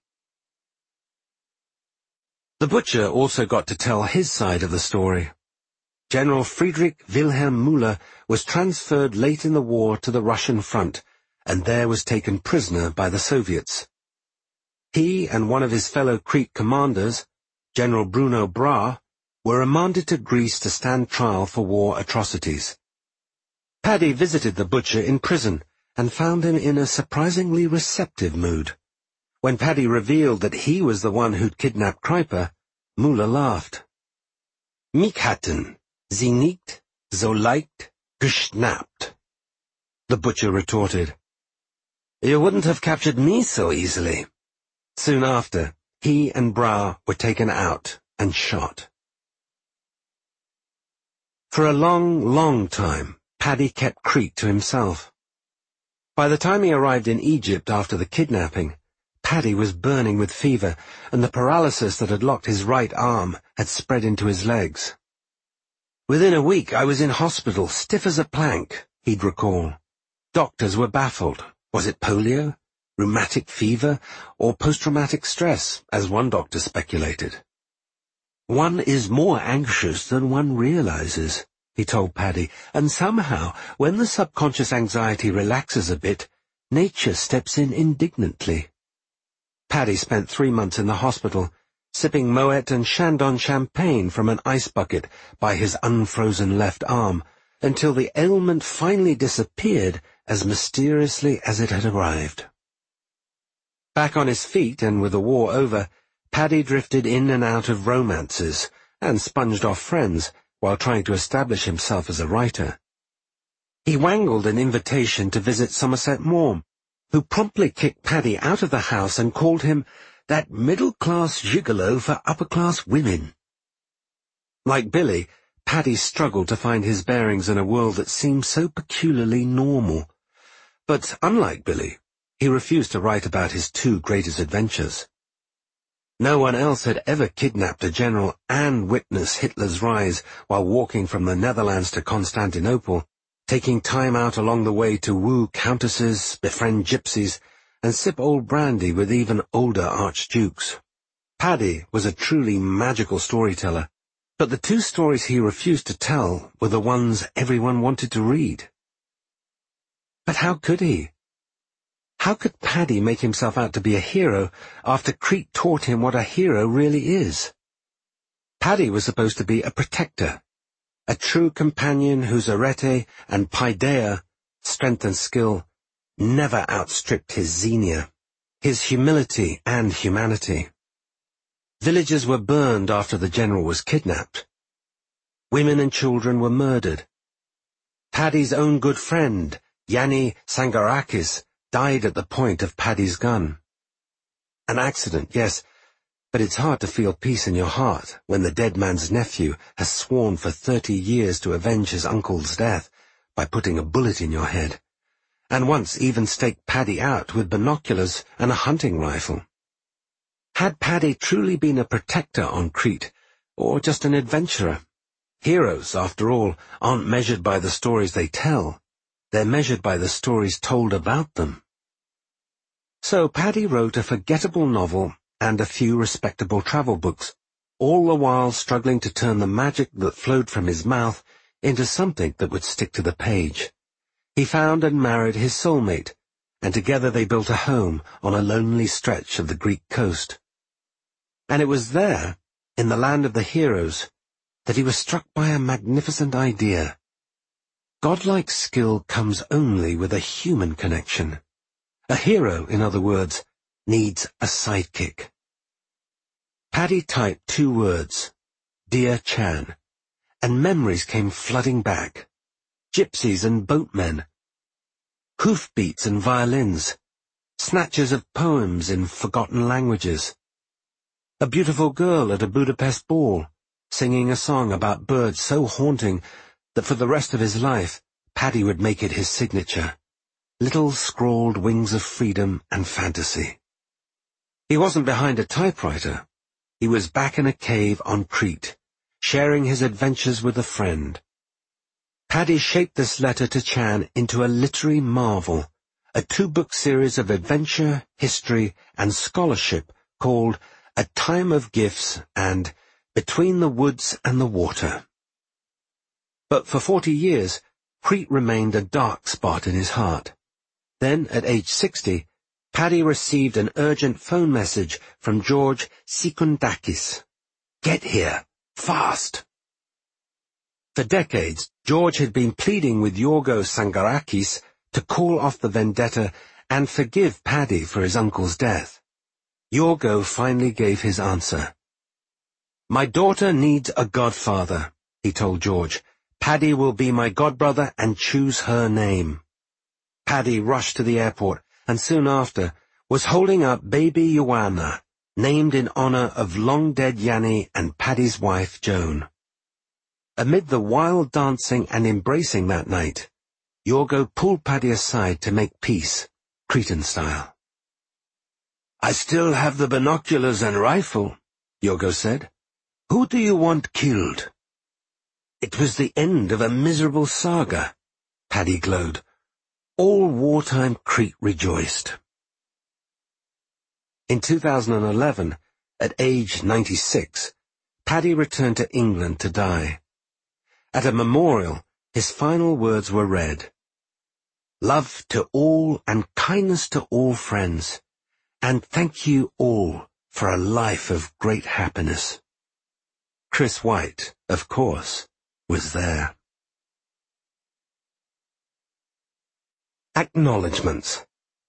The Butcher also got to tell his side of the story. General Friedrich Wilhelm Müller was transferred late in the war to the Russian front, and there was taken prisoner by the Soviets. He and one of his fellow Crete commanders, General Bruno Bra, were remanded to Greece to stand trial for war atrocities. Paddy visited the Butcher in prison and found him in a surprisingly receptive mood. When Paddy revealed that he was the one who'd kidnapped Kruiper, Müller laughed. "Mich hatten sie nicht so leicht geschnappt," the Butcher retorted. "You wouldn't have captured me so easily." Soon after, he and Bra were taken out and shot. For a long, long time, Paddy kept Crete to himself. By the time he arrived in Egypt after the kidnapping, Paddy was burning with fever, and the paralysis that had locked his right arm had spread into his legs. "Within a week I was in hospital, stiff as a plank," he'd recall. Doctors were baffled. Was it polio, rheumatic fever, or post-traumatic stress, as one doctor speculated? "One is more anxious than one realizes," he told Paddy, and somehow, when the subconscious anxiety relaxes a bit, nature steps in indignantly. Paddy spent three months in the hospital, sipping Moet and Chandon champagne from an ice bucket by his unfrozen left arm, until the ailment finally disappeared as mysteriously as it had arrived. Back on his feet and with the war over, Paddy drifted in and out of romances and sponged off friends while trying to establish himself as a writer. He wangled an invitation to visit Somerset Maugham, who promptly kicked Paddy out of the house and called him that middle-class gigolo for upper-class women. Like Billy, Paddy struggled to find his bearings in a world that seemed so peculiarly normal. But unlike Billy, he refused to write about his two greatest adventures. No one else had ever kidnapped a general and witnessed Hitler's rise while walking from the Netherlands to Constantinople, taking time out along the way to woo countesses, befriend gypsies, and sip old brandy with even older archdukes. Paddy was a truly magical storyteller, but the two stories he refused to tell were the ones everyone wanted to read. But how could he? How could Paddy make himself out to be a hero after Crete taught him what a hero really is? Paddy was supposed to be a protector, a true companion whose arete and paideia, strength and skill, never outstripped his xenia, his humility and humanity. Villages were burned after the general was kidnapped. Women and children were murdered. Paddy's own good friend, Yanni Sangarakis, died at the point of Paddy's gun. An accident, yes, but it's hard to feel peace in your heart when the dead man's nephew has sworn for thirty years to avenge his uncle's death by putting a bullet in your head, and once even staked Paddy out with binoculars and a hunting rifle. Had Paddy truly been a protector on Crete, or just an adventurer? Heroes, after all, aren't measured by the stories they tell. They're measured by the stories told about them. So Paddy wrote a forgettable novel and a few respectable travel books, all the while struggling to turn the magic that flowed from his mouth into something that would stick to the page. He found and married his soulmate, and together they built a home on a lonely stretch of the Greek coast. And it was there, in the land of the heroes, that he was struck by a magnificent idea. Godlike skill comes only with a human connection. A hero, in other words, needs a sidekick. Paddy typed two words, Dear Chan, and memories came flooding back. Gypsies and boatmen, hoofbeats and violins, snatches of poems in forgotten languages. A beautiful girl at a Budapest ball, singing a song about birds so haunting that for the rest of his life, Paddy would make it his signature. Little scrawled wings of freedom and fantasy. He wasn't behind a typewriter. He was back in a cave on Crete, sharing his adventures with a friend. Paddy shaped this letter to Chan into a literary marvel, a two-book series of adventure, history, and scholarship called A Time of Gifts and Between the Woods and the Water. But for forty years, Crete remained a dark spot in his heart. Then, at age sixty, Paddy received an urgent phone message from George Sikundakis. Get here, fast! For decades, George had been pleading with Yorgos Sangarakis to call off the vendetta and forgive Paddy for his uncle's death. Yorgo finally gave his answer. My daughter needs a godfather, he told George. Paddy will be my godbrother and choose her name. Paddy rushed to the airport and soon after was holding up baby Ioana, named in honor of long-dead Yanni and Paddy's wife Joan. Amid the wild dancing and embracing that night, Yorgo pulled Paddy aside to make peace, Cretan style. I still have the binoculars and rifle, Yorgo said. Who do you want killed? It was the end of a miserable saga, Paddy glowed. All wartime Crete rejoiced. In two thousand eleven, at age ninety-six, Paddy returned to England to die. At a memorial, his final words were read. Love to all and kindness to all friends, and thank you all for a life of great happiness. Chris White, of course, was there. Acknowledgements.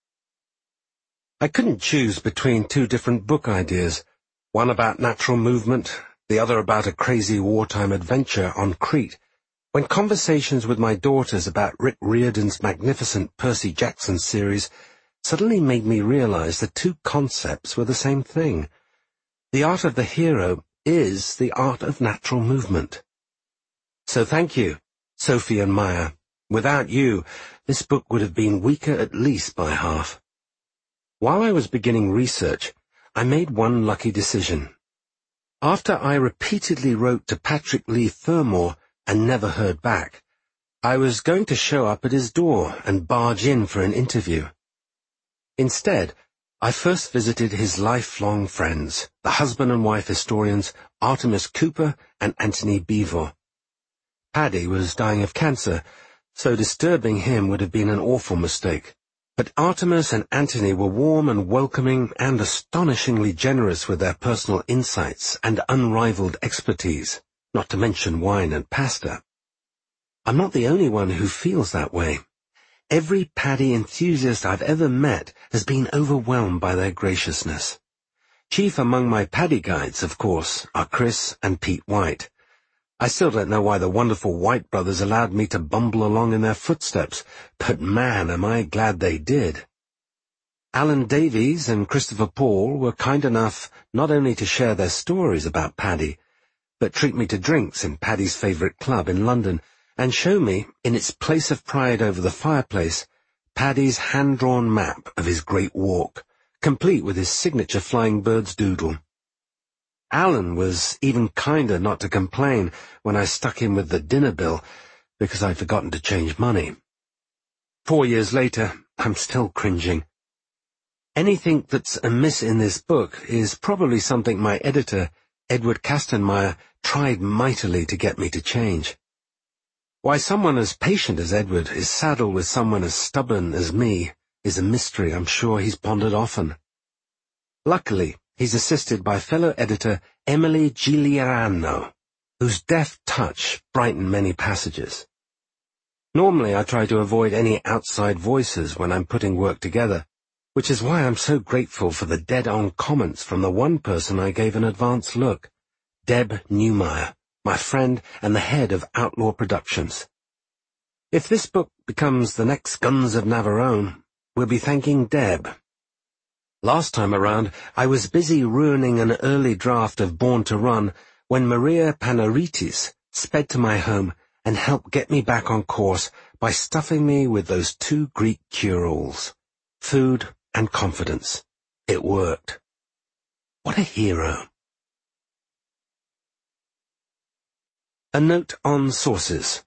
I couldn't choose between two different book ideas, one about natural movement, the other about a crazy wartime adventure on Crete, when conversations with my daughters about Rick Riordan's magnificent Percy Jackson series suddenly made me realize the two concepts were the same thing. The art of the hero is the art of natural movement. So thank you, Sophie and Maya. Without you, this book would have been weaker at least by half. While I was beginning research, I made one lucky decision. After I repeatedly wrote to Patrick Leigh Fermor and never heard back, I was going to show up at his door and barge in for an interview. Instead, I first visited his lifelong friends, the husband and wife historians Artemis Cooper and Anthony Beevor. Paddy was dying of cancer, so disturbing him would have been an awful mistake. But Artemis and Anthony were warm and welcoming and astonishingly generous with their personal insights and unrivaled expertise, not to mention wine and pasta. I'm not the only one who feels that way. Every Paddy enthusiast I've ever met has been overwhelmed by their graciousness. Chief among my Paddy guides, of course, are Chris and Pete White. I still don't know why the wonderful White brothers allowed me to bumble along in their footsteps, but man, am I glad they did. Alan Davies and Christopher Paul were kind enough not only to share their stories about Paddy, but treat me to drinks in Paddy's favourite club in London, and show me, in its place of pride over the fireplace, Paddy's hand-drawn map of his great walk, complete with his signature flying bird's doodle. Alan was even kinder not to complain when I stuck him with the dinner bill, because I'd forgotten to change money. Four years later, I'm still cringing. Anything that's amiss in this book is probably something my editor, Edward Kastenmeier, tried mightily to get me to change. Why someone as patient as Edward is saddled with someone as stubborn as me is a mystery I'm sure he's pondered often. Luckily, he's assisted by fellow editor Emily Giuliano, whose deft touch brightened many passages. Normally I try to avoid any outside voices when I'm putting work together, which is why I'm so grateful for the dead-on comments from the one person I gave an advance look, Deb Newmeyer, my friend and the head of Outlaw Productions. If this book becomes the next Guns of Navarone, we'll be thanking Deb. Last time around, I was busy ruining an early draft of Born to Run when Maria Panaritis sped to my home and helped get me back on course by stuffing me with those two Greek cure-alls, food and confidence. It worked. What a hero. A note on sources.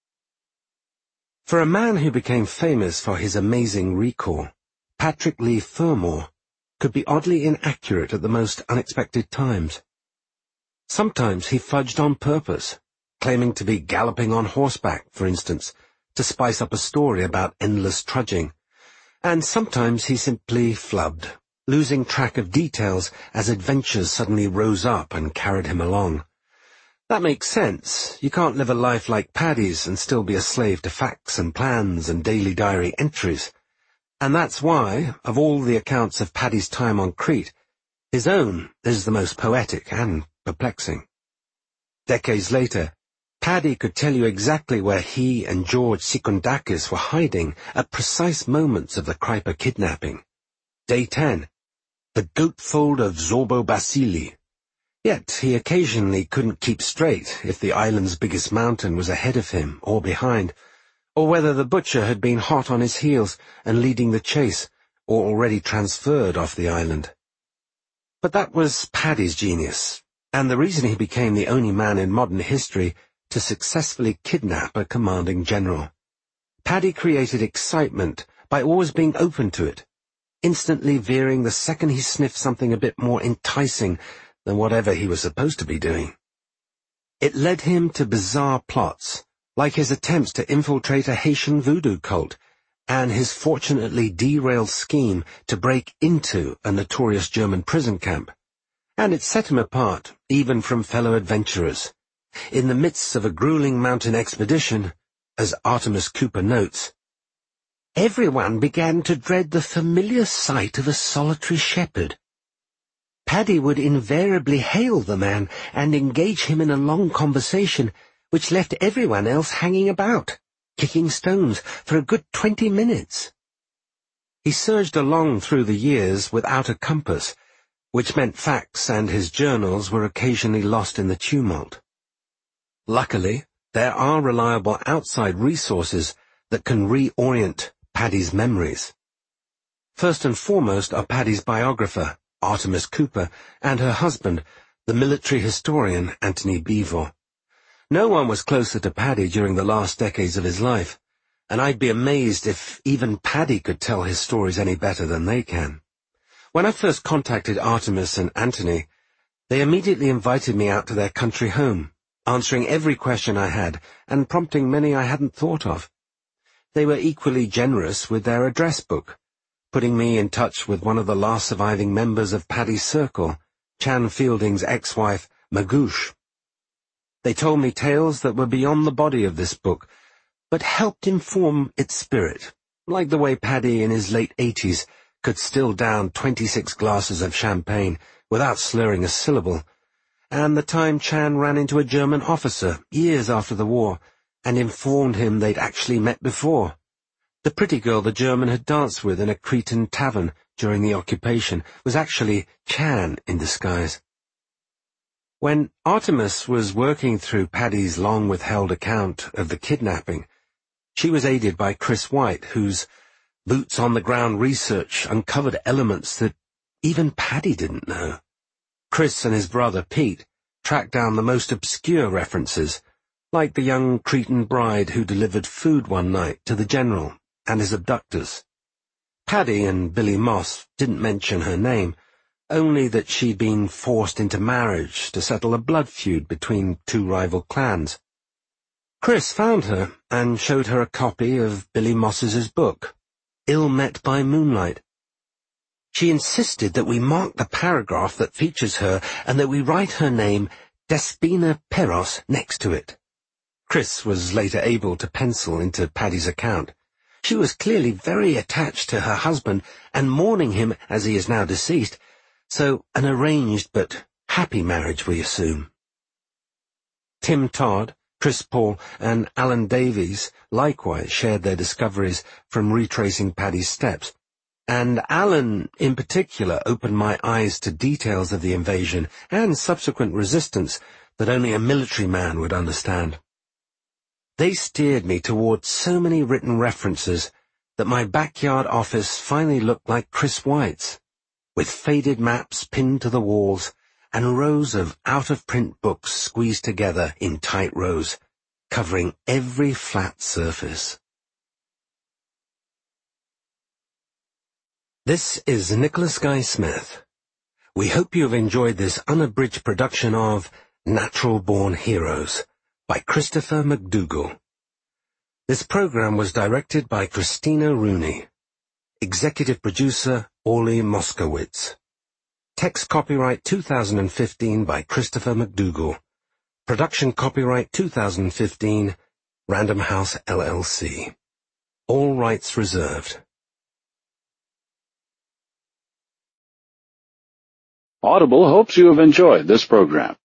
For a man who became famous for his amazing recall, Patrick Leigh Fermor could be oddly inaccurate at the most unexpected times. Sometimes he fudged on purpose, claiming to be galloping on horseback, for instance, to spice up a story about endless trudging, and sometimes he simply flubbed, losing track of details as adventures suddenly rose up and carried him along. That makes sense. You can't live a life like Paddy's and still be a slave to facts and plans and daily diary entries. And that's why, of all the accounts of Paddy's time on Crete, his own is the most poetic and perplexing. Decades later, Paddy could tell you exactly where he and George Sikondakis were hiding at precise moments of the Kryper kidnapping. Day ten, the goatfold of Zorbobasili. Yet he occasionally couldn't keep straight if the island's biggest mountain was ahead of him or behind, or whether the butcher had been hot on his heels and leading the chase, or already transferred off the island. But that was Paddy's genius, and the reason he became the only man in modern history to successfully kidnap a commanding general. Paddy created excitement by always being open to it, instantly veering the second he sniffed something a bit more enticing than whatever he was supposed to be doing. It led him to bizarre plots, like his attempts to infiltrate a Haitian voodoo cult, and his fortunately derailed scheme to break into a notorious German prison camp. And it set him apart, even from fellow adventurers. In the midst of a grueling mountain expedition, as Artemis Cooper notes, everyone began to dread the familiar sight of a solitary shepherd. Paddy would invariably hail the man and engage him in a long conversation, which left everyone else hanging about, kicking stones for a good twenty minutes. He surged along through the years without a compass, which meant facts and his journals were occasionally lost in the tumult. Luckily, there are reliable outside resources that can reorient Paddy's memories. First and foremost are Paddy's biographer, Artemis Cooper, and her husband, the military historian Antony Beevor. No one was closer to Paddy during the last decades of his life, and I'd be amazed if even Paddy could tell his stories any better than they can. When I first contacted Artemis and Antony, they immediately invited me out to their country home, answering every question I had and prompting many I hadn't thought of. They were equally generous with their address book, putting me in touch with one of the last surviving members of Paddy's circle, Chan Fielding's ex-wife, Magoosh. They told me tales that were beyond the body of this book, but helped inform its spirit, like the way Paddy in his late eighties could still down twenty-six glasses of champagne without slurring a syllable, and the time Chan ran into a German officer years after the war and informed him they'd actually met before. The pretty girl the German had danced with in a Cretan tavern during the occupation was actually Chan in disguise. When Artemis was working through Paddy's long-withheld account of the kidnapping, she was aided by Chris White, whose boots-on-the-ground research uncovered elements that even Paddy didn't know. Chris and his brother Pete tracked down the most obscure references, like the young Cretan bride who delivered food one night to the general and his abductors. Paddy and Billy Moss didn't mention her name, only that she'd been forced into marriage to settle a blood feud between two rival clans. Chris found her and showed her a copy of Billy Moss's book, Ill Met by Moonlight. She insisted that we mark the paragraph that features her and that we write her name, Despina Peros, next to it. Chris was later able to pencil into Paddy's account. She was clearly very attached to her husband and mourning him as he is now deceased, so an arranged but happy marriage, we assume. Tim Todd, Chris Paul, and Alan Davies likewise shared their discoveries from retracing Paddy's steps, and Alan in particular opened my eyes to details of the invasion and subsequent resistance that only a military man would understand. They steered me towards so many written references that my backyard office finally looked like Chris White's, with faded maps pinned to the walls and rows of out-of-print books squeezed together in tight rows, covering every flat surface. This is Nicholas Guy Smith. We hope you have enjoyed this unabridged production of Natural Born Heroes by Christopher McDougall. This program was directed by Christina Rooney. Executive producer Orly Moskowitz. Text copyright two thousand fifteen by Christopher McDougall. Production copyright two thousand fifteen, Random House L L C. All rights reserved. Audible hopes you have enjoyed this program.